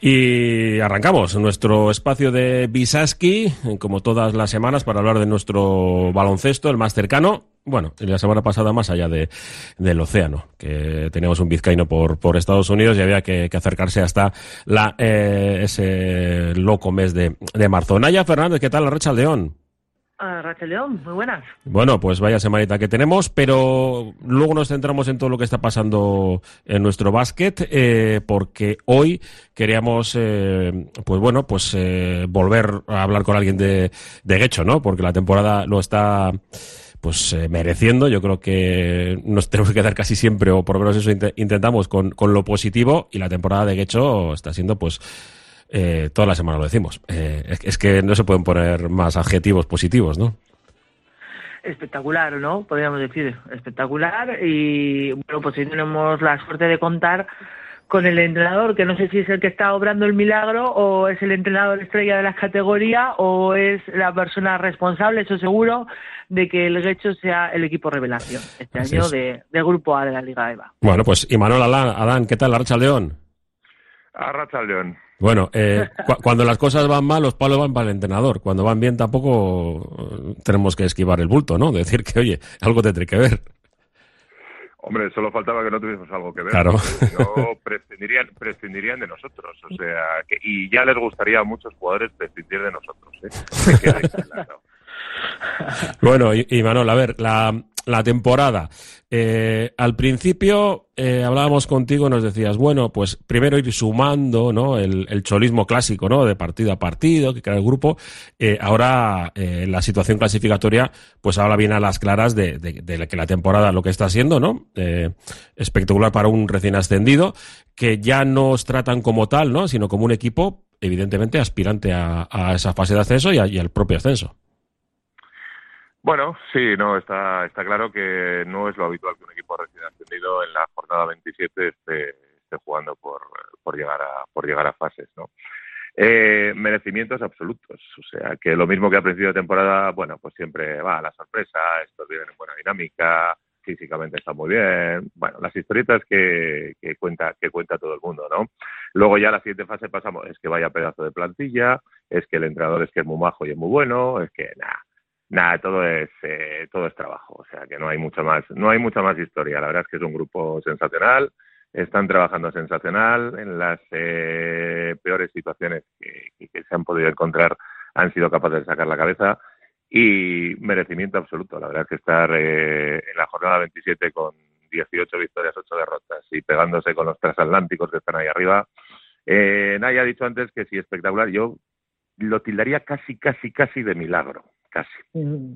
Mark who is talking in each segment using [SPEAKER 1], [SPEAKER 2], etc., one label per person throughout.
[SPEAKER 1] Y arrancamos nuestro espacio de Visaski, como todas las semanas, para hablar de nuestro baloncesto, el más cercano. Bueno, la semana pasada más allá del océano, que teníamos un vizcaíno por Estados Unidos y había que acercarse hasta ese loco mes de marzo. Naya Fernández, ¿qué tal? Racha León.
[SPEAKER 2] Racha León, muy buenas.
[SPEAKER 1] Bueno, pues vaya semanita que tenemos, pero luego nos centramos en todo lo que está pasando en nuestro básquet, porque hoy queríamos, volver a hablar con alguien de Guecho, ¿no? Porque la temporada lo está mereciendo. Yo creo que nos tenemos que quedar casi siempre, o por lo menos eso intentamos, con lo positivo, y la temporada de Guecho está siendo toda la semana lo decimos. Es que no se pueden poner más adjetivos positivos, ¿no?
[SPEAKER 2] Espectacular, ¿no? Podríamos decir, espectacular. Y bueno, pues sí tenemos la suerte de contar con el entrenador, que no sé si es el que está obrando el milagro, o es el entrenador estrella de la categoría, o es la persona responsable, eso seguro, de que el Guecho sea el equipo revelación este
[SPEAKER 1] Así
[SPEAKER 2] año
[SPEAKER 1] es.
[SPEAKER 2] del Grupo A de la Liga EVA.
[SPEAKER 1] Bueno, pues Imanol Adán, ¿qué tal? Arracha León.
[SPEAKER 3] Arracha León.
[SPEAKER 1] Bueno, cuando las cosas van mal, los palos van para el entrenador. Cuando van bien, tampoco tenemos que esquivar el bulto, ¿no? Decir que, oye, algo tendré que ver.
[SPEAKER 3] Hombre, solo faltaba que no tuviésemos algo que ver.
[SPEAKER 1] Claro.
[SPEAKER 3] No prescindirían de nosotros. O sea, y ya les gustaría a muchos jugadores prescindir de nosotros, ¿eh? Que quede claro.
[SPEAKER 1] Bueno, y Manol, a ver, la temporada. Al principio hablábamos contigo, nos decías, bueno, pues primero ir sumando, ¿no? El cholismo clásico, ¿no? De partido a partido, que crea el grupo. Ahora la situación clasificatoria, pues habla bien a las claras de que la temporada lo que está siendo, ¿no? Espectacular para un recién ascendido, que ya no os tratan como tal, ¿no? Sino como un equipo, evidentemente, aspirante a esa fase de ascenso y al propio ascenso.
[SPEAKER 3] Bueno, sí, no, está claro que no es lo habitual que un equipo recién ascendido en la jornada 27 esté jugando por llegar a fases, ¿no? Merecimientos absolutos, o sea, que lo mismo que a principio de temporada, bueno, pues siempre va a la sorpresa, estos vienen en buena dinámica, físicamente está muy bien, bueno, las historietas que cuenta todo el mundo, ¿no? Luego ya a la siguiente fase pasamos, es que vaya pedazo de plantilla, es que el entrenador es que es muy majo y es muy bueno, es que nada, todo es trabajo, o sea que no hay mucha más historia. La verdad es que es un grupo sensacional, están trabajando sensacional, en las peores situaciones que se han podido encontrar han sido capaces de sacar la cabeza, y merecimiento absoluto. La verdad es que estar en la jornada 27 con 18 victorias, 8 derrotas y pegándose con los transatlánticos que están ahí arriba. Nadie ha dicho antes que sí, espectacular. Yo lo tildaría casi de milagro. Casi.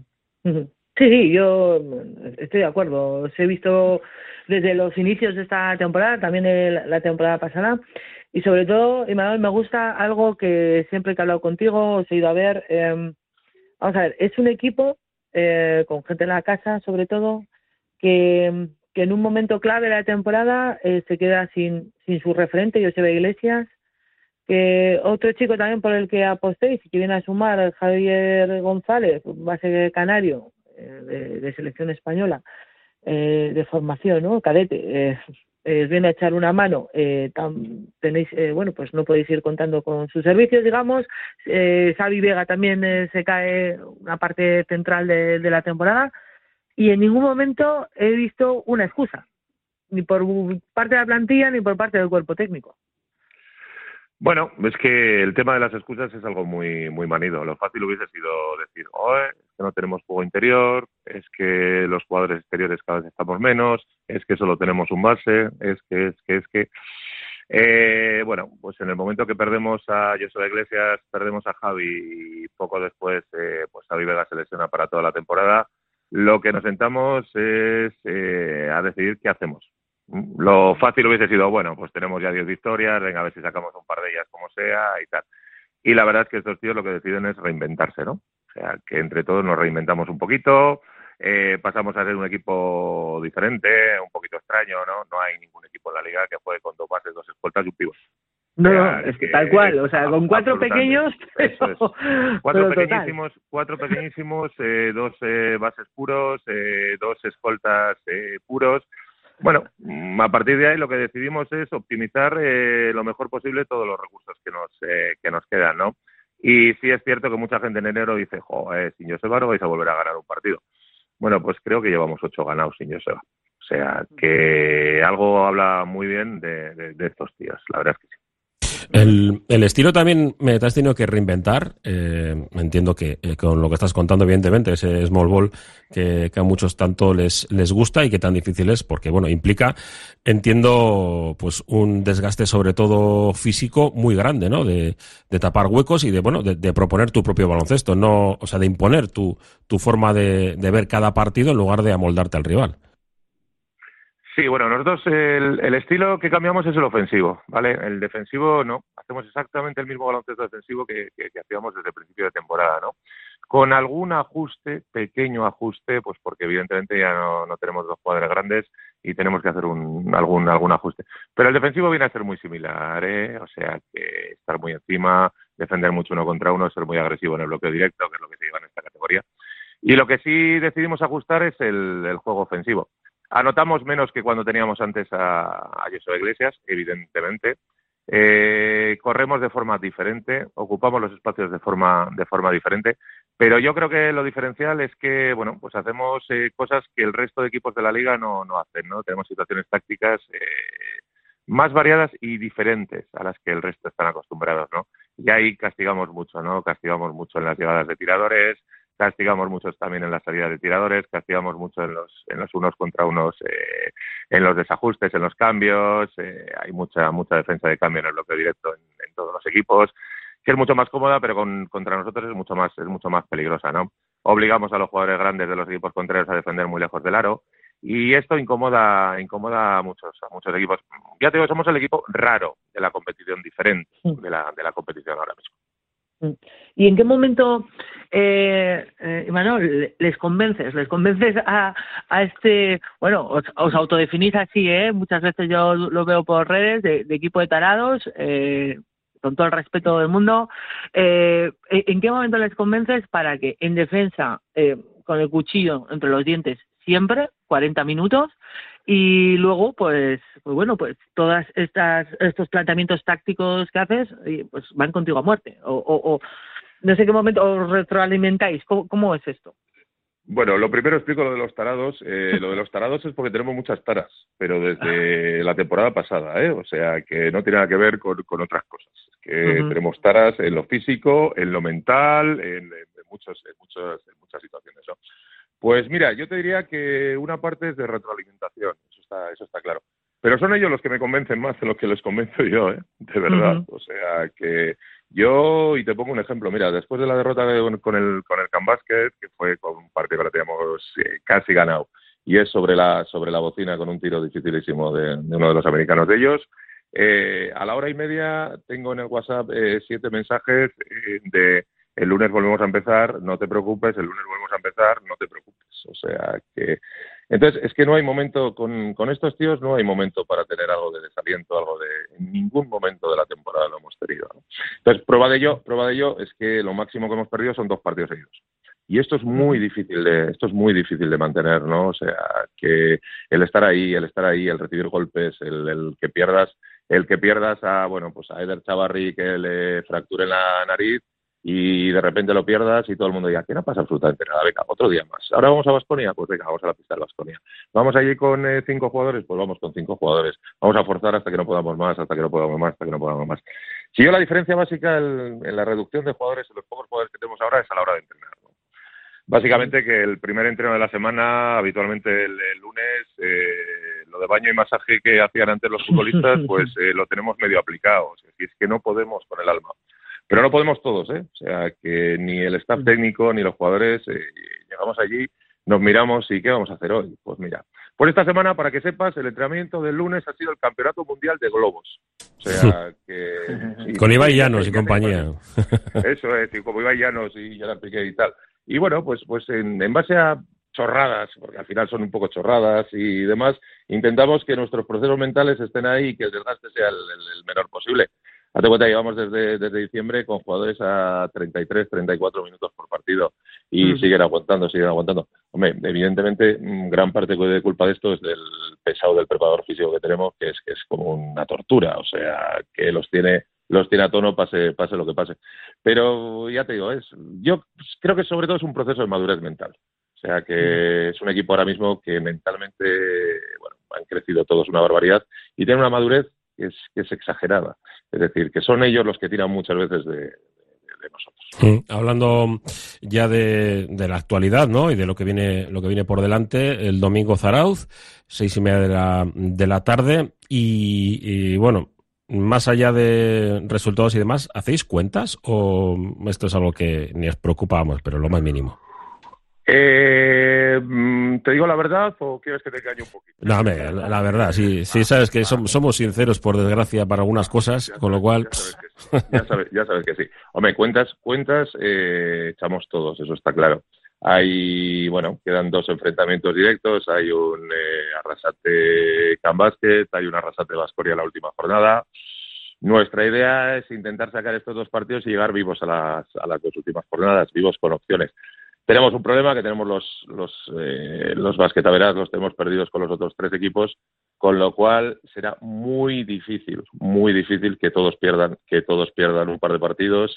[SPEAKER 2] Sí, yo estoy de acuerdo. Os he visto desde los inicios de esta temporada, también la temporada pasada, y sobre todo, Imanol, me gusta algo que siempre que he hablado contigo os he ido a ver. Vamos a ver, es un equipo con gente en la casa, sobre todo, que en un momento clave de la temporada se queda sin su referente, Joseba Iglesias, que otro chico también por el que apostéis y que viene a sumar, Javier González, base canario de selección española, de formación, ¿no? Cadete, viene a echar una mano. Tenéis, pues no podéis ir contando con sus servicios, digamos. Xavi Vega también se cae una parte central de la temporada, y en ningún momento he visto una excusa, ni por parte de la plantilla ni por parte del cuerpo técnico.
[SPEAKER 3] Bueno, es que el tema de las excusas es algo muy manido. Lo fácil hubiese sido decir, es que no tenemos juego interior, es que los jugadores exteriores cada vez estamos menos, es que solo tenemos un base, es que... bueno, pues en el momento que perdemos a Joseba Iglesias, perdemos a Javi, y poco después pues Xavi Vega se lesiona para toda la temporada, lo que nos sentamos es a decidir qué hacemos. Lo fácil hubiese sido, bueno, pues tenemos ya 10 victorias, venga a ver si sacamos un par de ellas como sea y tal. Y la verdad es que estos tíos lo que deciden es reinventarse, ¿no? O sea, que entre todos nos reinventamos un poquito, pasamos a ser un equipo diferente, un poquito extraño, ¿no? No hay ningún equipo en la liga que juegue con 2 bases, 2 escoltas y un pívot.
[SPEAKER 2] No, es que tal cual, o sea, con 4 pequeños,
[SPEAKER 3] eso es. Cuatro pequeñísimos, 2 bases puros, 2 escoltas puros. Bueno, a partir de ahí lo que decidimos es optimizar lo mejor posible todos los recursos que nos quedan, ¿no? Y sí es cierto que mucha gente en enero dice, joder, sin Joseba no vais a volver a ganar un partido. Bueno, pues creo que llevamos 8 ganados sin Joseba. O sea, que algo habla muy bien de estos tíos, la verdad es que sí.
[SPEAKER 1] El estilo también te has tenido que reinventar. Entiendo que con lo que estás contando, evidentemente, ese small ball que a muchos tanto les gusta y que tan difícil es, porque bueno, implica, entiendo, pues un desgaste sobre todo físico muy grande, ¿no? De tapar huecos y de proponer tu propio baloncesto, no, o sea, de imponer tu forma de ver cada partido en lugar de amoldarte al rival.
[SPEAKER 3] Sí, bueno, nosotros el estilo que cambiamos es el ofensivo, ¿vale? El defensivo no, hacemos exactamente el mismo baloncesto defensivo que hacíamos desde el principio de temporada, ¿no? Con algún ajuste, pequeño ajuste, pues porque evidentemente ya no tenemos 2 jugadores grandes y tenemos que hacer algún ajuste. Pero el defensivo viene a ser muy similar, ¿eh? O sea, que estar muy encima, defender mucho 1 contra 1, ser muy agresivo en el bloqueo directo, que es lo que se lleva en esta categoría. Y lo que sí decidimos ajustar es el juego ofensivo. Anotamos menos que cuando teníamos antes a Joseba Iglesias, evidentemente. Corremos de forma diferente, ocupamos los espacios de forma diferente, pero yo creo que lo diferencial es que, bueno, pues hacemos cosas que el resto de equipos de la liga no hacen, ¿no? Tenemos situaciones tácticas más variadas y diferentes a las que el resto están acostumbrados, ¿no? Y ahí castigamos mucho, ¿no? Castigamos mucho en las llegadas de tiradores, castigamos mucho también en la salida de tiradores, castigamos mucho en los unos contra unos, en los desajustes, en los cambios, hay mucha defensa de cambio en el bloqueo directo en todos los equipos, que es mucho más cómoda, pero contra nosotros es mucho más peligrosa, ¿no? Obligamos a los jugadores grandes de los equipos contrarios a defender muy lejos del aro, y esto incomoda a muchos equipos. Ya te digo, somos el equipo raro de la competición, diferente de la competición ahora mismo.
[SPEAKER 2] ¿Y en qué momento, Imanol, les convences a este, bueno, os autodefinís así, muchas veces yo lo veo por redes, de equipo de tarados, con todo el respeto del mundo, ¿en qué momento les convences para que en defensa, con el cuchillo entre los dientes siempre, 40 minutos, y luego pues bueno, pues todas estos planteamientos tácticos que haces pues van contigo a muerte, o no sé qué momento os retroalimentáis? ¿Cómo es esto?
[SPEAKER 3] Bueno, lo primero explico lo de los tarados. Lo de los tarados es porque tenemos muchas taras, pero desde la temporada pasada, o sea, que no tiene nada que ver con otras cosas. Es que tenemos taras en lo físico, en lo mental, en muchas situaciones, ¿no? Pues mira, yo te diría que una parte es de retroalimentación, eso está claro. Pero son ellos los que me convencen más de lo que les convenzo yo, de verdad. O sea, que yo, y te pongo un ejemplo, mira, después de la derrota con el Can Basket, que fue con un partido que lo teníamos casi ganado, y es sobre la bocina con un tiro dificilísimo de uno de los americanos de ellos, a la 1:30 tengo en el WhatsApp 7 mensajes de: el lunes volvemos a empezar, no te preocupes, el lunes volvemos a empezar, no te preocupes. O sea que... Entonces, es que no hay momento, con estos tíos no hay momento para tener algo de desaliento, en ningún momento de la temporada lo hemos tenido, ¿no? Entonces, prueba de ello es que lo máximo que hemos perdido son 2 partidos seguidos. Y esto es muy difícil de mantener, ¿no? O sea, que el estar ahí, el recibir golpes, el que pierdas a Eder Chavarri, que le fracture la nariz, y de repente lo pierdas y todo el mundo diga que no pasa absolutamente nada, venga, otro día más. Ahora vamos a Baskonia, pues venga, vamos a la pista de Baskonia. Vamos allí con 5 jugadores, pues vamos con 5 jugadores. Vamos a forzar hasta que no podamos más, Si yo la diferencia básica en la reducción de jugadores, en los pocos jugadores que tenemos ahora, es a la hora de entrenar, ¿no? Básicamente que el primer entreno de la semana, habitualmente el lunes, lo de baño y masaje que hacían antes los futbolistas, pues lo tenemos medio aplicado. O sea, es que no podemos con el alma. Pero no podemos todos, O sea, que ni el staff técnico ni los jugadores llegamos allí, nos miramos y ¿qué vamos a hacer hoy? Pues mira, por esta semana, para que sepas, el entrenamiento del lunes ha sido el Campeonato Mundial de Globos. O sea, que... Sí,
[SPEAKER 1] con Ibai Llanos y compañía.
[SPEAKER 3] Eso es, y como Ibai Llanos y Gerard Piqué y tal. Y bueno, pues en base a chorradas, porque al final son un poco chorradas y demás, intentamos que nuestros procesos mentales estén ahí y que el desgaste sea el menor posible. Hazte cuenta, llevamos desde diciembre con jugadores a 33, 34 minutos por partido y siguen aguantando. Hombre, evidentemente, gran parte de culpa de esto es del pesado del preparador físico que tenemos, que es como una tortura, o sea, que los tiene a tono, pase lo que pase. Pero ya te digo, yo creo que sobre todo es un proceso de madurez mental. O sea, que es un equipo ahora mismo que mentalmente, bueno, han crecido todos una barbaridad y tienen una madurez que es exagerada. Es decir, que son ellos los que tiran muchas veces de nosotros.
[SPEAKER 1] Hablando ya de la actualidad, ¿no? Y de lo que viene por delante, el domingo Zarauz, 6:30 de la tarde, y bueno, más allá de resultados y demás, ¿hacéis cuentas o esto es algo que ni os preocupa, vamos, pero lo más mínimo?
[SPEAKER 3] ¿Te digo la verdad o quieres que te engañe un poquito?
[SPEAKER 1] No, hombre, la verdad, sí, sabes que somos sinceros, por desgracia, para algunas cosas, con lo cual...
[SPEAKER 3] Ya sabes que sí. Hombre, cuentas echamos todos, eso está claro. Quedan 2 enfrentamientos directos, hay un Arrasate Can Basket, hay un Arrasate Baskonia en la última jornada. Nuestra idea es intentar sacar estos 2 partidos y llegar vivos a las 2 últimas jornadas, vivos con opciones. Tenemos un problema, que tenemos los basquetaveras, los tenemos perdidos con los otros 3 equipos, con lo cual será muy difícil que todos pierdan un par de partidos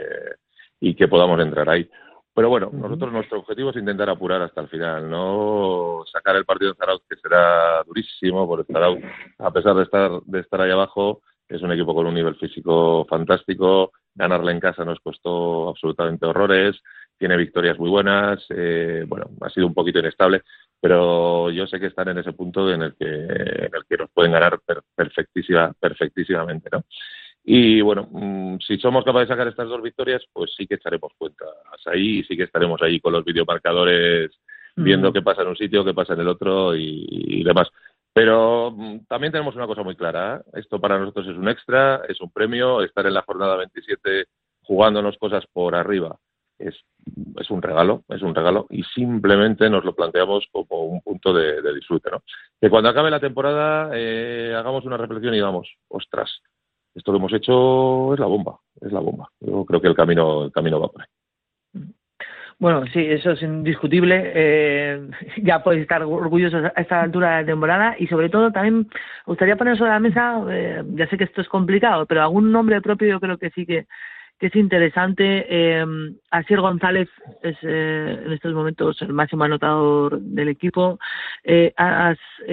[SPEAKER 3] y que podamos entrar ahí. Pero bueno, nosotros nuestro objetivo es intentar apurar hasta el final, no sacar el partido de Zarauz, que será durísimo, porque Zarauz, a pesar de estar ahí abajo, es un equipo con un nivel físico fantástico. Ganarle en casa nos costó absolutamente horrores. Tiene victorias muy buenas. Ha sido un poquito inestable, pero yo sé que están en ese punto en el que nos pueden ganar perfectísimamente, ¿no? Y bueno, si somos capaces de sacar estas 2 victorias, pues sí que echaremos cuentas ahí y sí que estaremos ahí con los videomarcadores viendo qué pasa en un sitio, qué pasa en el otro y demás. Pero también tenemos una cosa muy clara, ¿eh? Esto para nosotros es un extra, es un premio. Estar en la jornada 27 jugándonos cosas por arriba es un regalo y simplemente nos lo planteamos como un punto de disfrute, ¿no? Que cuando acabe la temporada hagamos una reflexión y digamos, ostras, esto que hemos hecho es la bomba. Yo creo que el camino va por ahí.
[SPEAKER 2] Bueno, sí, eso es indiscutible. Ya podéis estar orgullosos a esta altura de la temporada y sobre todo también me gustaría poner sobre la mesa, ya sé que esto es complicado, pero algún nombre propio yo creo que sí que es interesante. Asier González es en estos momentos el máximo anotador del equipo. No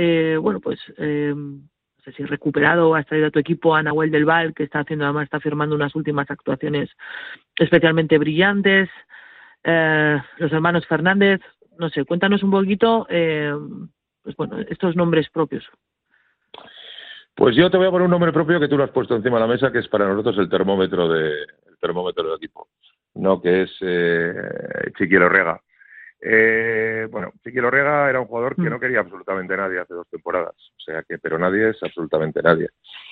[SPEAKER 2] sé si recuperado o has traído a tu equipo a Nahuel del Val, que está firmando unas últimas actuaciones especialmente brillantes. Los hermanos Fernández, no sé, cuéntanos un poquito, estos nombres propios.
[SPEAKER 3] Pues yo te voy a poner un nombre propio que tú lo has puesto encima de la mesa, que es para nosotros el termómetro del equipo, ¿no? Que es Chiqui Lorriaga. Chiqui Lorriaga era un jugador que no quería absolutamente nadie hace 2 temporadas, pero nadie es absolutamente nadie.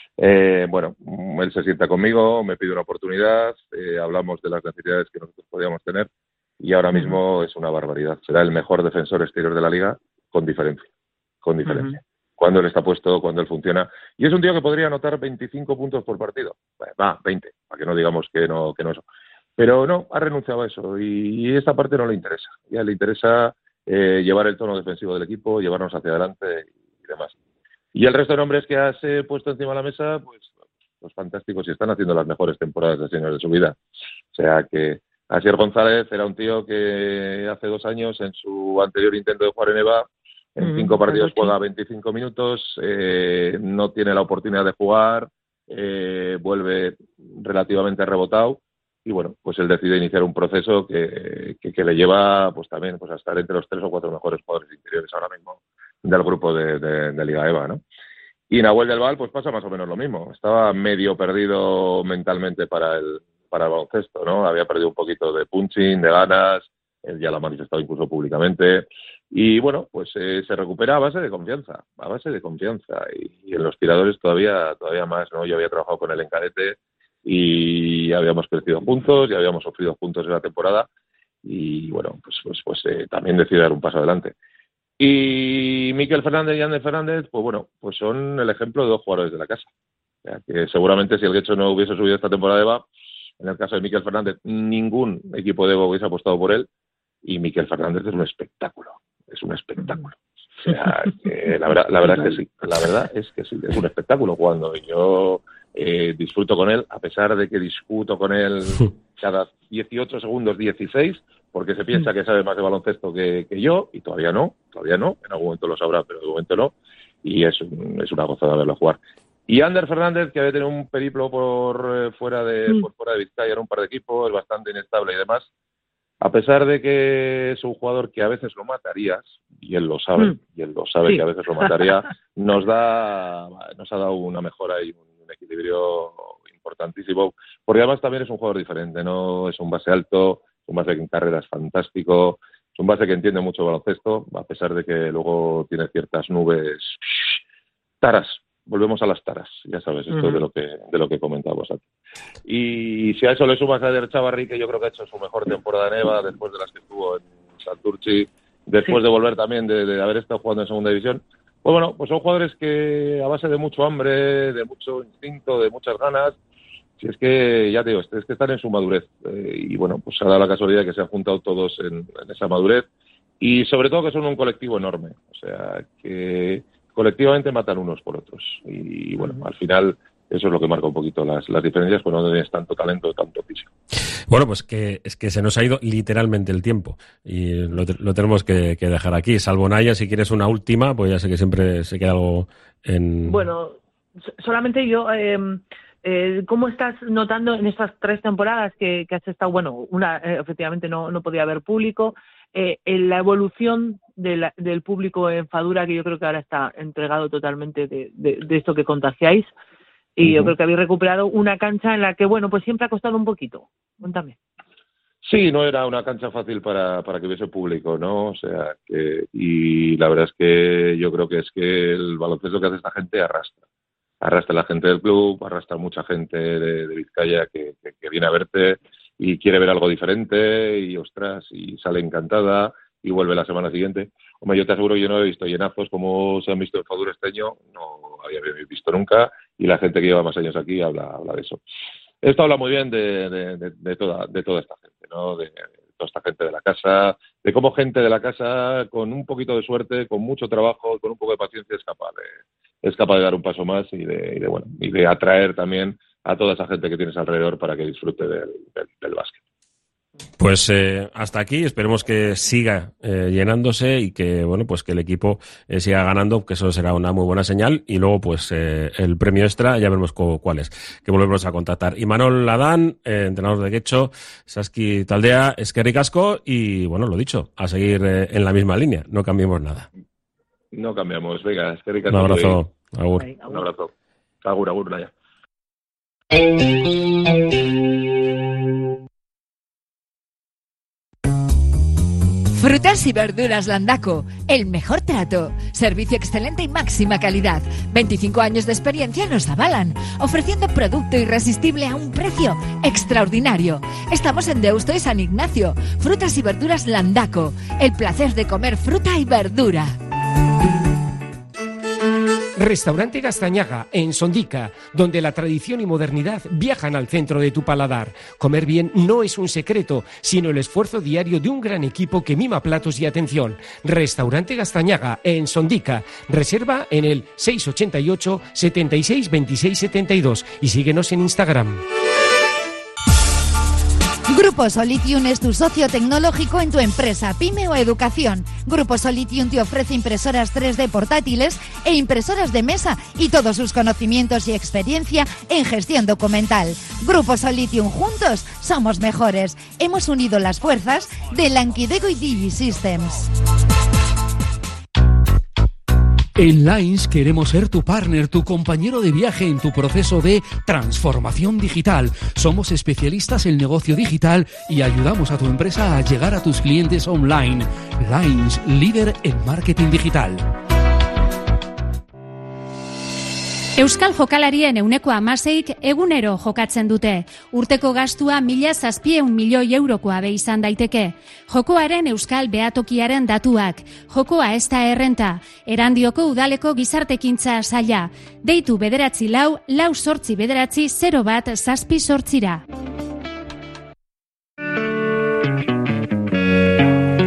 [SPEAKER 3] Él se sienta conmigo, me pide una oportunidad, hablamos de las necesidades que nosotros podíamos tener y ahora mismo es una barbaridad. Será el mejor defensor exterior de la liga con diferencia. Cuando él está puesto, cuando él funciona. Y es un tío que podría anotar 25 puntos por partido. 20, para que no digamos que no eso. Pero no, ha renunciado a eso y esta parte no le interesa. Ya le interesa llevar el tono defensivo del equipo, llevarnos hacia adelante y demás. Y el resto de nombres que has puesto encima de la mesa, pues los fantásticos, y están haciendo las mejores temporadas de senior de su vida. O sea que Asier González era un tío que hace 2 años, en su anterior intento de jugar en EVA, en 5 partidos juega 25 minutos, no tiene la oportunidad de jugar, vuelve relativamente rebotado y bueno, pues él decide iniciar un proceso que le lleva pues también pues a estar entre los 3 o 4 mejores jugadores interiores ahora mismo del grupo de Liga EVA, ¿no? Y Nahuel del Val pues pasa más o menos lo mismo, estaba medio perdido mentalmente para el baloncesto, ¿no? Había perdido un poquito de punching, de ganas, él ya lo ha manifestado incluso públicamente. Y bueno, pues se recupera a base de confianza. Y en los tiradores todavía más, ¿no? Yo había trabajado con él en cadete y habíamos crecido juntos, y habíamos sufrido juntos en la temporada. Y bueno, pues también decide dar un paso adelante. Y Miquel Fernández y Ander Fernández, pues bueno, pues son el ejemplo de 2 jugadores de la casa. O sea, que seguramente si el Guecho no hubiese subido esta temporada de EVA, en el caso de Miquel Fernández, ningún equipo de EVA hubiese apostado por él. y Miquel Fernández es un espectáculo. O sea, la verdad es que sí, es un espectáculo cuando yo disfruto con él, a pesar de que discuto con él cada 18 segundos 16, porque se piensa que sabe más de baloncesto que yo, y todavía no, en algún momento lo sabrá, pero de momento no, y es una gozada verlo jugar. Y Ander Fernández, que había tenido un periplo por fuera de Vizcaya en un par de equipos, es bastante inestable y demás, a pesar de que es un jugador que a veces lo matarías, y él lo sabe, sí, que a veces lo mataría, nos ha dado una mejora y un equilibrio importantísimo, porque además también es un jugador diferente, ¿no? Es un base alto, es un base que en carrera es fantástico, es un base que entiende mucho baloncesto, a pesar de que luego tiene ciertas nubes taras. Volvemos a las taras, ya sabes, esto es de lo que comentábamos aquí. Y si a eso le sumas a Eder Chavarri, que yo creo que ha hecho su mejor temporada en EVA, después de las que estuvo en Santurchi, después de volver también de haber estado jugando en segunda división, pues bueno, pues son jugadores que a base de mucho hambre, de mucho instinto, de muchas ganas, si es que, ya te digo, es que están en su madurez. Y bueno, pues ha dado la casualidad que se han juntado todos en esa madurez, y sobre todo que son un colectivo enorme, o sea, que colectivamente matan unos por otros, y bueno, al final eso es lo que marca un poquito las diferencias cuando no tienes tanto talento, tanto físico.
[SPEAKER 1] Bueno, pues que es que se nos ha ido literalmente el tiempo y lo tenemos que dejar aquí, salvo Naya, si quieres una última, pues ya sé que siempre se queda algo en...
[SPEAKER 2] Bueno, solamente yo, ¿cómo estás notando en estas 3 temporadas que has estado? Bueno, una efectivamente no podía haber público, en la evolución del público en Fadura, que yo creo que ahora está entregado totalmente de esto que contagiáis, y yo creo que habéis recuperado una cancha en la que, bueno, pues siempre ha costado un poquito. Cuéntame.
[SPEAKER 3] Sí, no era una cancha fácil para que hubiese público, ¿no? O sea, y la verdad es que yo creo que es que el baloncesto que hace esta gente arrastra a la gente del club, arrastra a mucha gente de Vizcaya que viene a verte y quiere ver algo diferente, y ostras, y sale encantada y vuelve la semana siguiente. Hombre, yo te aseguro, yo no he visto llenazos como se han visto en Fadura este año, no había visto nunca, y la gente que lleva más años aquí habla de eso. Esto habla muy bien de toda esta gente, ¿no? De toda esta gente de la casa, de cómo gente de la casa, con un poquito de suerte, con mucho trabajo, con un poco de paciencia, es capaz de dar un paso más y de atraer también a toda esa gente que tienes alrededor para que disfrute del básquet.
[SPEAKER 1] Pues hasta aquí, esperemos que siga llenándose y que, bueno, pues que el equipo siga ganando, que eso será una muy buena señal, y luego pues el premio extra ya veremos cuál es, que volvemos a contactar. Imanol Ladán, entrenador de Getxo, Saski Taldea, eskerrik asko, y bueno, lo dicho, a seguir en la misma línea, no cambiemos nada.
[SPEAKER 3] No cambiamos, venga, eskerrik asko.
[SPEAKER 1] Un abrazo, agur.
[SPEAKER 3] Un abrazo. Agur, Naya.
[SPEAKER 4] Frutas y verduras Landaco, el mejor trato, servicio excelente y máxima calidad. 25 años de experiencia nos avalan, ofreciendo producto irresistible a un precio extraordinario. Estamos en Deusto y San Ignacio. Frutas y verduras Landaco, el placer de comer fruta y verdura.
[SPEAKER 5] Restaurante Gastañaga, en Sondica, donde la tradición y modernidad viajan al centro de tu paladar. Comer bien no es un secreto, sino el esfuerzo diario de un gran equipo que mima platos y atención. Restaurante Gastañaga, en Sondica. Reserva en el 688 76 26 72 y síguenos en Instagram.
[SPEAKER 4] Grupo Solitium es tu socio tecnológico en tu empresa, pyme o educación. Grupo Solitium te ofrece impresoras 3D portátiles e impresoras de mesa y todos sus conocimientos y experiencia en gestión documental. Grupo Solitium, juntos somos mejores. Hemos unido las fuerzas de Lankidego y DigiSystems.
[SPEAKER 6] En Lines queremos ser tu partner, tu compañero de viaje en tu proceso de transformación digital. Somos especialistas en negocio digital y ayudamos a tu empresa a llegar a tus clientes online. Lines, líder en marketing digital.
[SPEAKER 7] Euskal jokalarien 16% egunero jokatzen dute. Urteko gastua 1.700 milioi eurokoa be izan daiteke. Jokoaren euskal behatokiaren datuak. Jokoa ez da errenta. Erandioko udaleko gizartekintza saila. Deitu 944 489 01 708.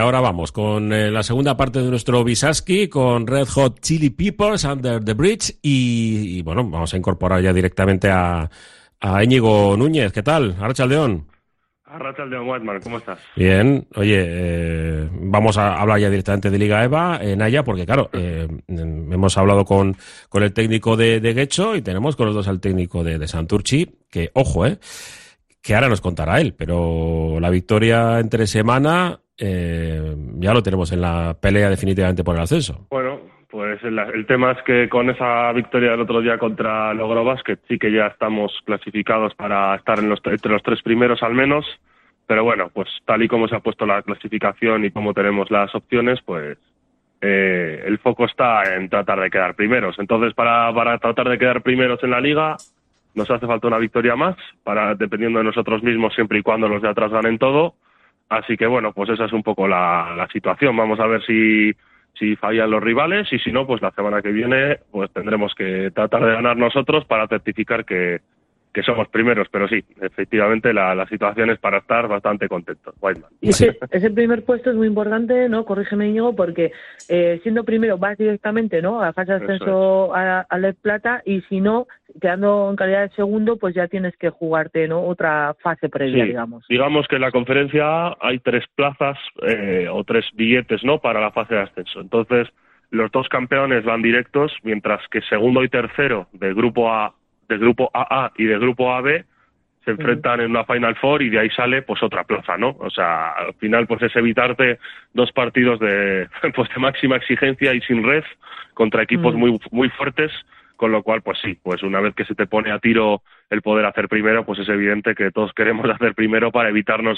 [SPEAKER 1] ahora vamos con la segunda parte de nuestro Visaski con Red Hot Chili Peppers, Under the Bridge, y bueno, vamos a incorporar ya directamente a Íñigo Núñez. ¿Qué tal? Arratsaldeon.
[SPEAKER 8] Arratsaldeon, Whiteman, ¿cómo estás?
[SPEAKER 1] Bien, oye, vamos a hablar ya directamente de Liga EVA, Naya, porque claro, hemos hablado con el técnico de Getxo y tenemos con los dos al técnico de Santurtzi, que, ojo, que ahora nos contará él, pero la victoria entre semana ya lo tenemos en la pelea definitivamente por el ascenso.
[SPEAKER 8] Bueno, pues el tema es que con esa victoria del otro día contra Logrobas, que sí que ya estamos clasificados para estar entre los 3 primeros al menos, pero bueno, pues tal y como se ha puesto la clasificación y como tenemos las opciones, pues el foco está en tratar de quedar primeros. Entonces, para tratar de quedar primeros en la Liga, nos hace falta una victoria más, dependiendo de nosotros mismos, siempre y cuando los de atrás ganen todo. Así que bueno, pues esa es un poco la situación. Vamos a ver si fallan los rivales, y si no, pues la semana que viene pues tendremos que tratar de ganar nosotros para certificar que somos primeros. Pero sí, efectivamente la situación es para estar bastante contentos, Whiteman.
[SPEAKER 2] Y ese primer puesto es muy importante, ¿no? Corrígeme, Íñigo, porque siendo primero vas directamente, ¿no?, a fase de ascenso a LED Plata, y si no, quedando en calidad de segundo, pues ya tienes que jugarte, ¿no?, otra fase previa, digamos.
[SPEAKER 8] Digamos que en la conferencia hay 3 plazas o 3 billetes, ¿no?, para la fase de ascenso. Entonces, los 2 campeones van directos, mientras que segundo y tercero del grupo AA y del grupo AB se enfrentan en una Final Four, y de ahí sale pues otra plaza, ¿no? O sea, al final pues es evitarte 2 partidos de máxima exigencia y sin red contra equipos muy, muy fuertes, con lo cual pues sí, pues una vez que se te pone a tiro el poder hacer primero, pues es evidente que todos queremos hacer primero para evitarnos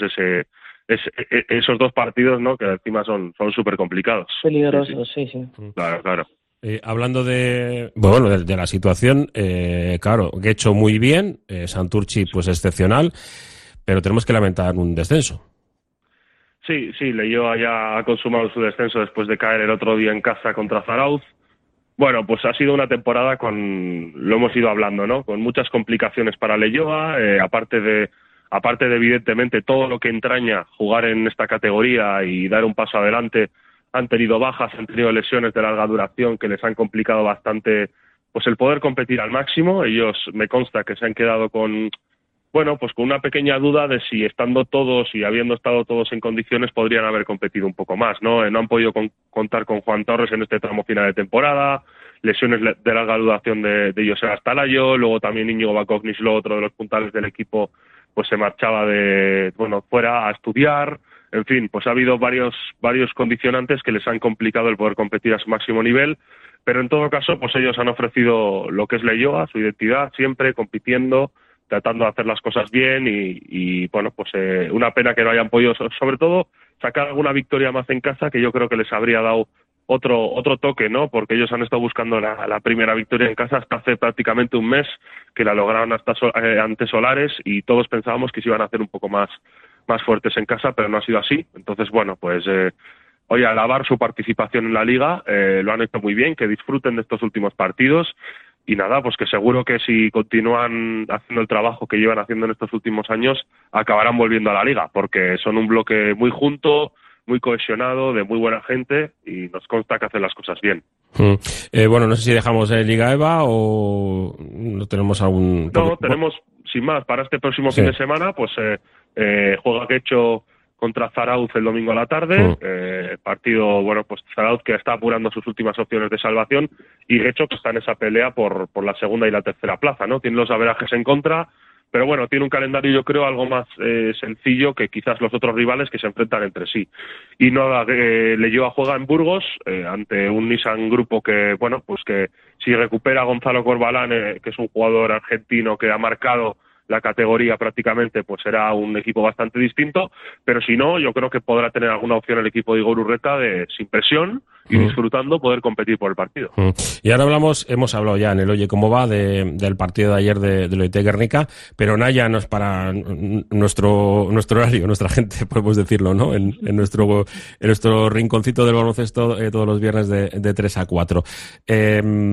[SPEAKER 8] esos 2 partidos, ¿no?, que encima son súper complicados.
[SPEAKER 2] Peligrosos, sí.
[SPEAKER 8] Claro.
[SPEAKER 1] Hablando de la situación, claro, Getxo muy bien, Santurtzi pues excepcional, pero tenemos que lamentar un descenso.
[SPEAKER 8] Sí, Leioa ya ha consumado su descenso después de caer el otro día en casa contra Zarauz. Bueno, pues ha sido una temporada lo hemos ido hablando, ¿no?, con muchas complicaciones para Leioa, aparte de evidentemente todo lo que entraña jugar en esta categoría y dar un paso adelante. Han tenido bajas, han tenido lesiones de larga duración que les han complicado bastante pues el poder competir al máximo. Ellos, me consta que se han quedado con una pequeña duda de si estando todos y habiendo estado todos en condiciones podrían haber competido un poco más, ¿no? No han podido contar con Juan Torres en este tramo final de temporada, lesiones de larga duración de Joseba Astalayo, luego también Íñigo Bakognislo, otro de los puntales del equipo, pues se marchaba fuera a estudiar. En fin, pues ha habido varios condicionantes que les han complicado el poder competir a su máximo nivel, pero en todo caso, pues ellos han ofrecido lo que es Leioa, su identidad, siempre compitiendo, tratando de hacer las cosas bien, y bueno, pues una pena que no hayan podido, sobre todo, sacar alguna victoria más en casa, que yo creo que les habría dado otro toque, ¿no? Porque ellos han estado buscando la primera victoria en casa hasta hace prácticamente un mes, que la lograron ante Solares, y todos pensábamos que se iban a hacer un poco más fuertes en casa, pero no ha sido así. Entonces, bueno, pues hoy alabar su participación en la Liga, lo han hecho muy bien, que disfruten de estos últimos partidos, y nada, pues que seguro que si continúan haciendo el trabajo que llevan haciendo en estos últimos años, acabarán volviendo a la Liga, porque son un bloque muy junto, muy cohesionado, de muy buena gente, y nos consta que hacen las cosas bien.
[SPEAKER 1] Bueno, no sé si dejamos Liga EVA o no tenemos algún...
[SPEAKER 8] No, tenemos, sin más, para este próximo fin de semana, pues juega Getxo contra Zarauz el domingo a la tarde, partido, bueno, pues Zarauz que está apurando sus últimas opciones de salvación, y Getxo que está en esa pelea por la segunda y la tercera plaza, ¿no? Tiene los averajes en contra, pero bueno, tiene un calendario, yo creo, algo más sencillo que quizás los otros rivales que se enfrentan entre sí. Y nada, Leioa juega en Burgos ante un Nissan Grupo que, bueno, pues que si recupera a Gonzalo Corbalán, que es un jugador argentino que ha marcado la categoría prácticamente, pues será un equipo bastante distinto, pero si no, yo creo que podrá tener alguna opción el equipo de Igor Urreta de, sin presión y disfrutando, poder competir por el partido.
[SPEAKER 1] Y ahora hemos hablado ya en el Oye Cómo Va del partido de ayer del OIT Guernica, pero Naya no es para nuestro horario, nuestra gente, podemos decirlo, ¿no? En nuestro rinconcito del baloncesto todos los viernes de 3 a 4.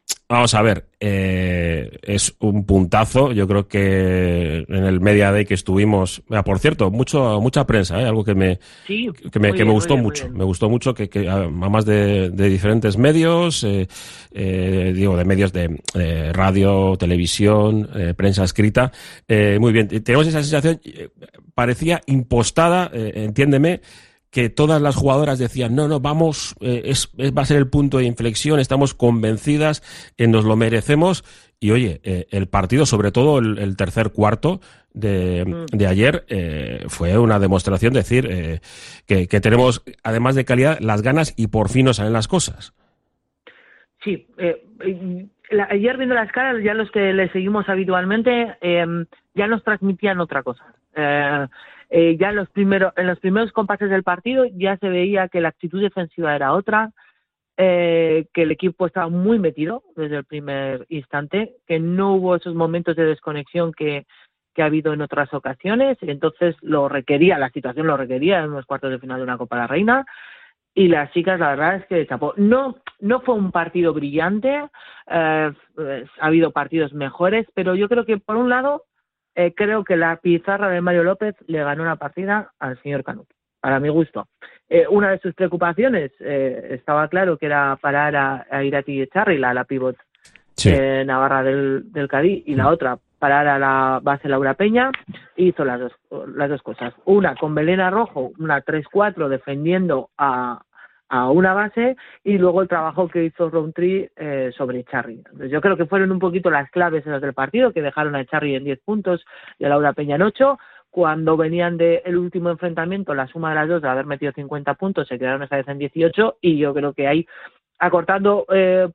[SPEAKER 1] Vamos a ver, es un puntazo. Yo creo que en el Media Day que estuvimos, por cierto, mucha prensa, algo que me gustó mucho. Me gustó mucho que además de diferentes medios, digo, de medios de radio, televisión, prensa escrita, muy bien. Tenemos esa sensación, parecía impostada, entiéndeme, que todas las jugadoras decían, no, vamos, va a ser el punto de inflexión, estamos convencidas, nos lo merecemos. Y oye, el partido, sobre todo el tercer cuarto de ayer, fue una demostración, decir, que tenemos, además de calidad, las ganas y por fin nos salen las cosas. Sí,
[SPEAKER 2] ayer viendo las caras, ya los que le seguimos habitualmente, ya nos transmitían otra cosa. Ya en los primeros compases del partido ya se veía que la actitud defensiva era otra, que el equipo estaba muy metido desde el primer instante, que no hubo esos momentos de desconexión que ha habido en otras ocasiones, entonces la situación lo requería en los cuartos de final de una Copa de la Reina, y las chicas, la verdad es que chapó. No fue un partido brillante, ha habido partidos mejores, pero yo creo que por un lado creo que la pizarra de Mario López le ganó una partida al señor Canut, para mi gusto. Una de sus preocupaciones estaba claro que era parar a Irati Echarri, la pívot navarra del Cádiz, y la otra, parar a la base Laura Peña. Hizo las dos cosas. Una con Belén Arrojo, una 3-4 defendiendo a una base, y luego el trabajo que hizo Rountree sobre Echarri. Entonces yo creo que fueron un poquito las claves esas del partido, que dejaron a Echarri en 10 puntos y a Laura Peña en 8. Cuando venían del último enfrentamiento, la suma de las dos, de haber metido 50 puntos, se quedaron esta vez en 18, y yo creo que ahí, acortando,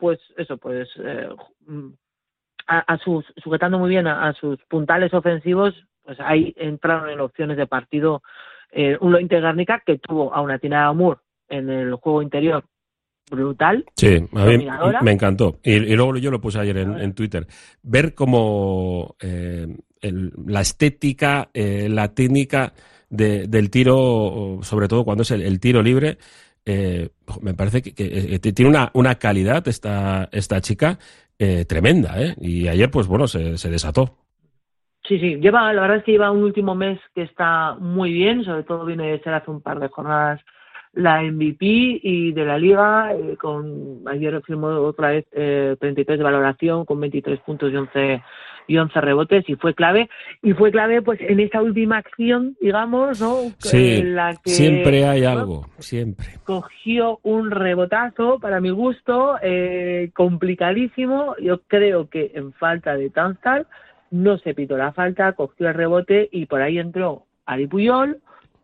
[SPEAKER 2] sujetando muy bien a sus puntales ofensivos, pues ahí entraron en opciones de partido un Lointe Guernica, que tuvo a una Tina Amur en el juego interior brutal.
[SPEAKER 1] Sí, a mí me encantó. Y luego yo lo puse ayer en Twitter. Ver cómo la estética, la técnica del tiro, sobre todo cuando es el tiro libre, me parece que tiene una calidad esta chica tremenda, y ayer, pues bueno, se desató.
[SPEAKER 2] Sí, la verdad es que lleva un último mes que está muy bien, sobre todo viene de ser hace un par de jornadas la MVP y de la Liga, ayer firmó otra vez 33 de valoración con 23 puntos y 11 rebotes, y fue clave pues en esta última acción, digamos, ¿no?
[SPEAKER 1] Sí,
[SPEAKER 2] en la que
[SPEAKER 1] siempre hay algo, siempre.
[SPEAKER 2] Cogió un rebotazo, para mi gusto, complicadísimo. Yo creo que en falta de Tanstal no se pitó la falta, cogió el rebote y por ahí entró Ari Puyol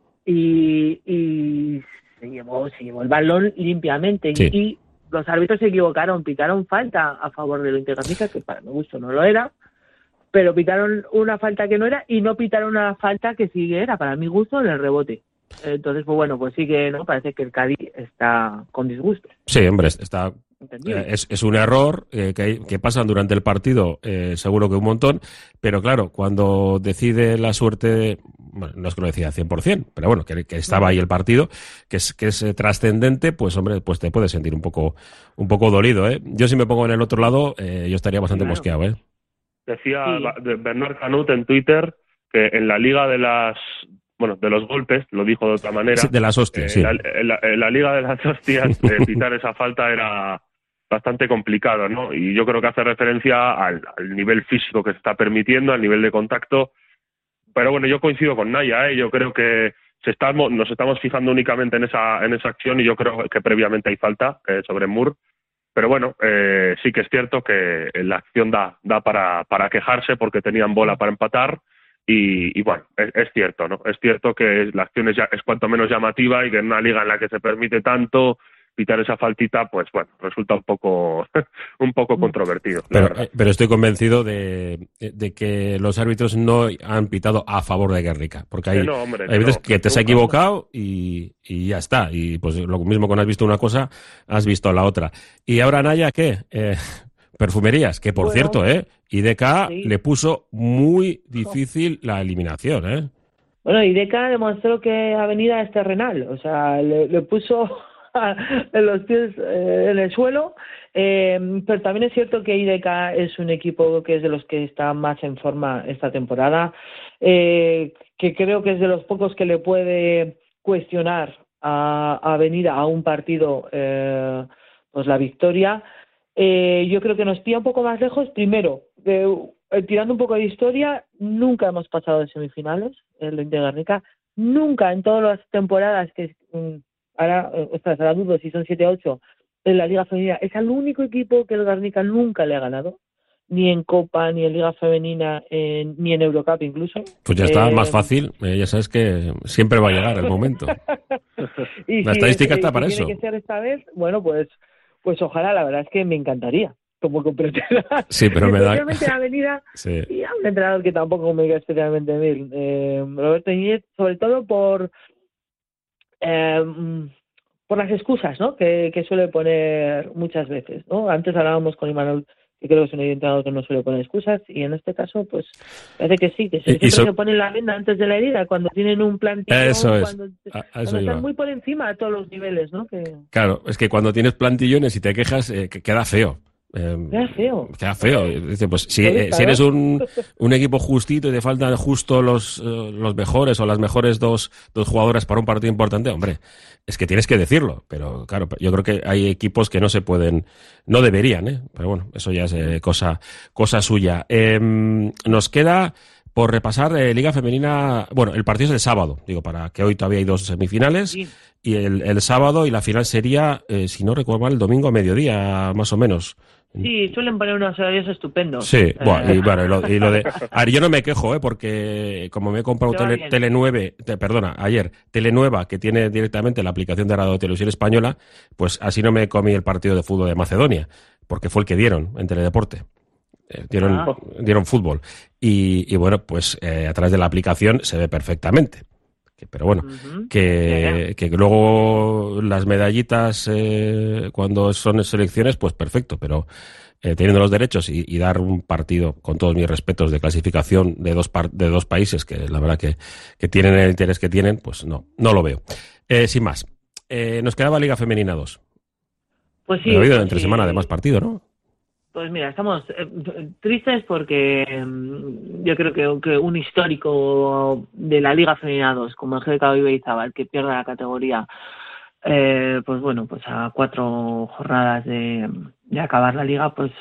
[SPEAKER 2] y se llevó el balón limpiamente. Sí. Y los árbitros se equivocaron, pitaron falta a favor de Lointe Guernica, que para mi gusto no lo era, pero pitaron una falta que no era y no pitaron una falta que sí era, para mi gusto, en el rebote. Entonces, pues bueno, pues sí que no, parece que el Cádiz está con disgusto.
[SPEAKER 1] Sí, hombre, está... Es un error que pasan durante el partido, seguro que un montón, pero claro, cuando decide la suerte, bueno, no es que lo decida 100%, pero bueno, que estaba ahí el partido, que es trascendente, pues hombre, pues te puedes sentir un poco dolido, ¿eh? Yo si me pongo en el otro lado, yo estaría bastante mosqueado, ¿eh?
[SPEAKER 8] Decía Bernard Canut en Twitter que en la liga de los golpes, lo dijo de otra manera.
[SPEAKER 1] Sí, de las hostias, sí.
[SPEAKER 8] En la liga de las hostias, pitar esa falta era bastante complicado, ¿no? Y yo creo que hace referencia al nivel físico que se está permitiendo, al nivel de contacto. Pero bueno, yo coincido con Naya, yo creo que nos estamos fijando únicamente en esa acción, y yo creo que previamente hay falta sobre Moore. Pero bueno, sí que es cierto que la acción da para quejarse, porque tenían bola para empatar. Y bueno, es cierto, ¿no? Es cierto que la acción es cuanto menos llamativa, y que en una liga en la que se permite tanto pitar esa faltita, pues bueno, resulta un poco controvertido.
[SPEAKER 1] Pero estoy convencido de que los árbitros no han pitado a favor de Guernica, porque hay veces que te has equivocado y ya está. Y pues lo mismo, cuando has visto una cosa, has visto la otra. Y ahora, Naya, ¿qué? Perfumerías, que por cierto, IDK le puso muy difícil la eliminación, ¿eh?
[SPEAKER 2] Bueno, IDK demostró que Avenida es terrenal, o sea, le puso los pies en el suelo, pero también es cierto que IDK es un equipo que es de los que está más en forma esta temporada, que creo que es de los pocos que le puede cuestionar a venir a un partido pues la victoria. Yo creo que nos pilla un poco más lejos. Primero, tirando un poco de historia, nunca hemos pasado de semifinales el Inter Guernica, nunca en todas las temporadas que ahora dudo si son 7-8 en la Liga Femenina, es el único equipo que el Guernica nunca le ha ganado, ni en Copa, ni en Liga Femenina, ni en Eurocup incluso.
[SPEAKER 1] Pues ya está, más fácil, ya sabes que siempre va a llegar el momento.
[SPEAKER 2] Y
[SPEAKER 1] la estadística está para eso.
[SPEAKER 2] Tiene que ser esta vez, bueno, pues ojalá, la verdad es que me encantaría, como comprenderás.
[SPEAKER 1] Sí, pero me da...
[SPEAKER 2] Especialmente la venida
[SPEAKER 1] sí.
[SPEAKER 2] Y a un entrenador que tampoco me cae especialmente bien, Roberto Íñiguez, sobre todo por las excusas, ¿no? que suele poner muchas veces, ¿no? Antes hablábamos con Imanol, que creo que es un entrenador que no suele poner excusas, y en este caso, pues, parece que sí, que siempre se ponen la venda antes de la herida, cuando tienen un plantillón,
[SPEAKER 1] eso es.
[SPEAKER 2] cuando están muy por encima de todos los niveles, ¿no?
[SPEAKER 1] Claro, es que cuando tienes plantillones y te quejas, queda feo. Queda feo. Dice, pues si eres un equipo justito y te faltan justo los mejores o las mejores dos jugadoras para un partido importante, hombre, es que tienes que decirlo. Pero claro, yo creo que hay equipos que no se pueden, no deberían, pero bueno, eso ya es cosa suya. Nos queda por repasar Liga Femenina. Bueno, el partido es el sábado, digo, para que hoy todavía hay 2 semifinales. Sí. Y el sábado, y la final sería, si no recuerdo mal, el domingo a mediodía, más o menos.
[SPEAKER 2] Sí, suelen poner unos horarios estupendos.
[SPEAKER 1] Sí, bueno, y lo de... A ver, yo no me quejo, porque como me he comprado ayer, Telenueva, que tiene directamente la aplicación de Radio Televisión Española, pues así no me comí el partido de fútbol de Macedonia, porque fue el que dieron en Teledeporte. Dieron fútbol. Y bueno, pues a través de la aplicación se ve perfectamente. Pero bueno, que luego las medallitas cuando son selecciones, pues perfecto, pero teniendo los derechos y dar un partido, con todos mis respetos, de clasificación de dos países que la verdad que tienen el interés que tienen, pues no lo veo. Sin más, nos quedaba Liga Femenina 2.
[SPEAKER 2] Pues sí.
[SPEAKER 1] Ha habido entre semana además partido, ¿no?
[SPEAKER 2] Pues mira, estamos tristes porque yo creo que un histórico de la Liga Femenina 2, como el GK Ibaizabal, que pierde la categoría, pues bueno, pues a 4 jornadas de acabar la liga, pues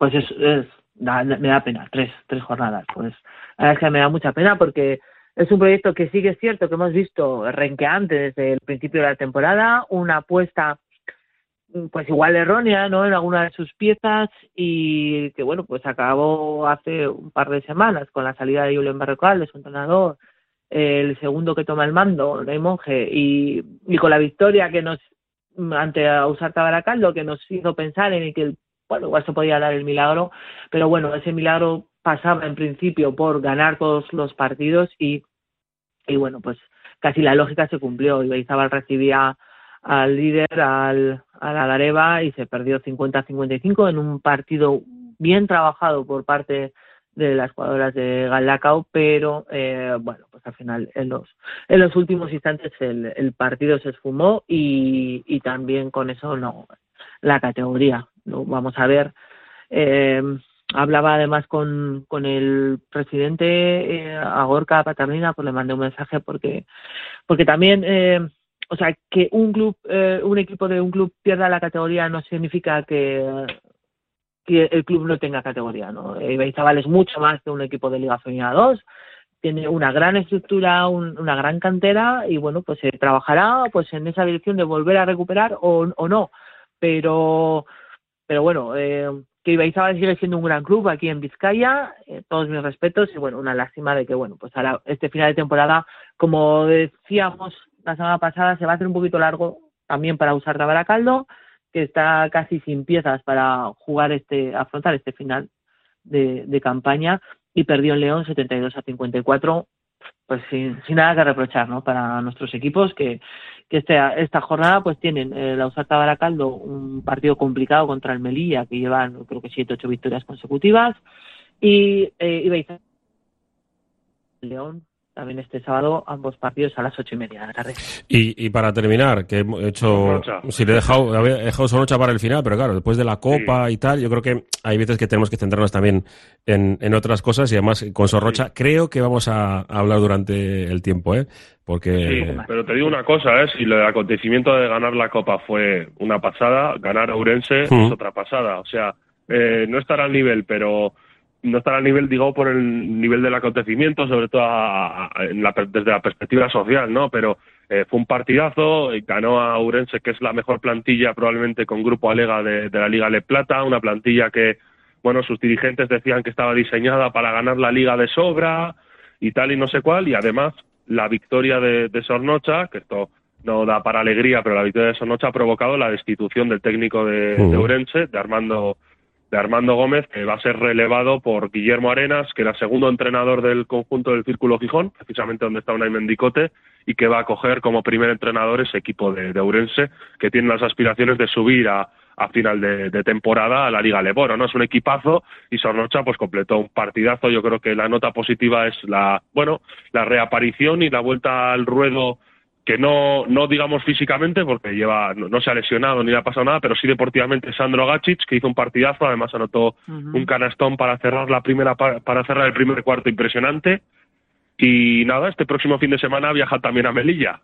[SPEAKER 2] me da pena, 3 jornadas. Pues la verdad es que me da mucha pena porque es un proyecto que sí que es cierto que hemos visto renqueante desde el principio de la temporada, una apuesta pues igual errónea, ¿no?, en alguna de sus piezas, y que bueno, pues acabó hace un par de semanas con la salida de Julen Barrocal, de su entrenador, el segundo que toma el mando, Rey Monge, y con la victoria que nos ante Ausarta Baracaldo, que nos hizo pensar en que bueno, igual se podía dar el milagro, pero bueno, ese milagro pasaba en principio por ganar todos los partidos y bueno, pues casi la lógica se cumplió. Ibaizabal recibía al líder, al Adareva, y se perdió 50-55 en un partido bien trabajado por parte de las jugadoras de Galdakao, pero bueno, pues al final en los últimos instantes el partido se esfumó y también con eso no la categoría. Lo vamos a ver. Hablaba además con el presidente a Gorka Paternina, pues le mandé un mensaje porque también o sea, que un equipo de un club pierda la categoría no significa que el club no tenga categoría, ¿no? Ibaizabal es mucho más que un equipo de Liga Femenina 2, tiene una gran estructura, una gran cantera, y bueno, pues se trabajará pues en esa dirección de volver a recuperar o no, pero bueno, que Ibaizabal sigue siendo un gran club aquí en Vizcaya, todos mis respetos, y bueno, una lástima de que bueno, pues ahora este final de temporada, como decíamos la semana pasada, se va a hacer un poquito largo también para Ausarta Baracaldo, que está casi sin piezas para afrontar este final de campaña, y perdió en León 72-54, pues sin nada que reprochar, ¿no?, para nuestros equipos, que esta jornada pues tienen la Ausarta Baracaldo un partido complicado contra el Melilla, que llevan creo que 7-8 victorias consecutivas, y Ibaizabal León, también este sábado, ambos partidos a las 8:30 de la tarde.
[SPEAKER 1] Y para terminar, que he hecho... Sí, le he dejado Sornocha para el final, pero claro, después de la Copa y tal, yo creo que hay veces que tenemos que centrarnos también en otras cosas, y además con Sornocha creo que vamos a hablar durante el tiempo, porque...
[SPEAKER 8] Sí, pero te digo una cosa, si el acontecimiento de ganar la Copa fue una pasada, ganar a Ourense es otra pasada. O sea, no estará al nivel, pero... No estará al nivel, digo, por el nivel del acontecimiento, sobre todo desde la perspectiva social, ¿no? Pero fue un partidazo, ganó a Ourense, que es la mejor plantilla probablemente con Grupo Alega de la Liga Le Plata, una plantilla que, bueno, sus dirigentes decían que estaba diseñada para ganar la Liga de sobra y tal y no sé cuál, y además la victoria de Sornocha, que esto no da para alegría, pero la victoria de Sornocha ha provocado la destitución del técnico de Ourense, de Armando Gómez, que va a ser relevado por Guillermo Arenas, que era segundo entrenador del conjunto del Círculo Gijón, precisamente donde está Unai Mendicote, y que va a coger como primer entrenador ese equipo de Ourense, que tiene las aspiraciones de subir a final de temporada a la Liga Leboro, ¿no? Es un equipazo, y Sornocha pues completó un partidazo. Yo creo que la nota positiva es la reaparición y la vuelta al ruedo, que no digamos físicamente, porque no se ha lesionado ni le ha pasado nada, pero sí deportivamente Sandro Gacic, que hizo un partidazo, además anotó un canastón para cerrar el primer cuarto impresionante. Y nada, este próximo fin de semana viaja también a Melilla,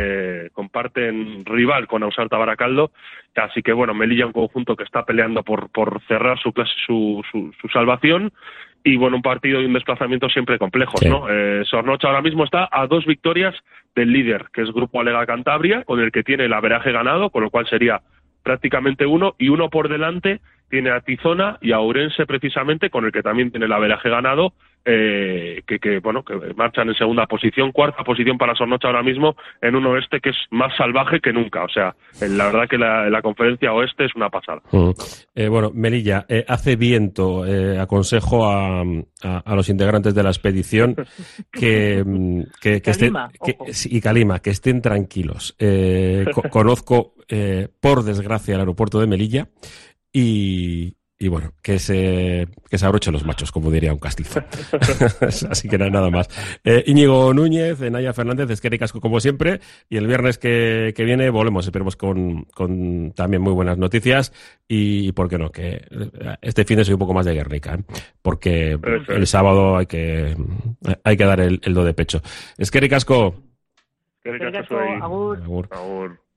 [SPEAKER 8] comparten rival con Ausarta Baracaldo, así que bueno, Melilla, un conjunto que está peleando por cerrar su salvación. Y bueno, un partido y un desplazamiento siempre complejos, ¿no? Sornocha ahora mismo está a 2 victorias del líder, que es Grupo Alega Cantabria, con el que tiene el averaje ganado, con lo cual sería prácticamente 1, y 1 por delante tiene a Tizona y a Ourense, precisamente, con el que también tiene el averaje ganado, que marchan en segunda posición. Cuarta posición para Sornocha ahora mismo, en un oeste que es más salvaje que nunca. O sea, la verdad que la conferencia oeste es una pasada.
[SPEAKER 1] Bueno, Melilla, hace viento, aconsejo a los integrantes de la expedición que Calima, que estén tranquilos. Conozco, por desgracia, el aeropuerto de Melilla, y bueno, que se abrochen los machos, como diría un castizo. Así que nada más. Íñigo Núñez, Naya Fernández, esquerrik asko como siempre, y el viernes que viene volvemos, esperemos con también muy buenas noticias, y por qué no, que este fin de soy un poco más de Guernica, porque el sábado hay que dar el do de pecho. Esquerrik asko.
[SPEAKER 2] Agur.